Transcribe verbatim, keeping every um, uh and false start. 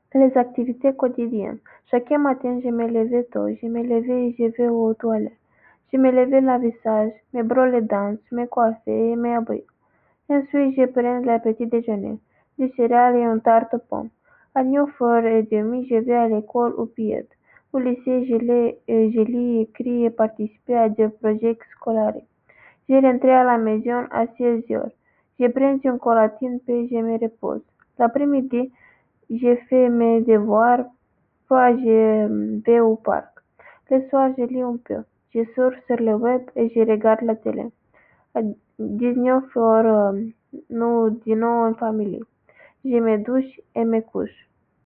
Les activités quotidiennes. Chaque matin, je me levais tôt. Je me levais et je vais aux toilettes. Je me levais le visage, me brosse les dents, me coiffais et m'habillais. Ensuite, je prends le petit déjeuner, du céréales et une tarte aux pommes. À neuf heures trente, je vais à l'école ou pied. Au lycée, je lis, euh, je lis, écris et participe à des projets scolaires. Je rentre à la maison à seize heures. Je prends une colatine puis je me repose. L'après-midi, je fais mes devoirs, puis je vais au parc. Le soir, je lis un peu. Je sors sur le web et je regarde la télé. À dix-neuf heures, nous dînons en famille. Je me douche et me couche.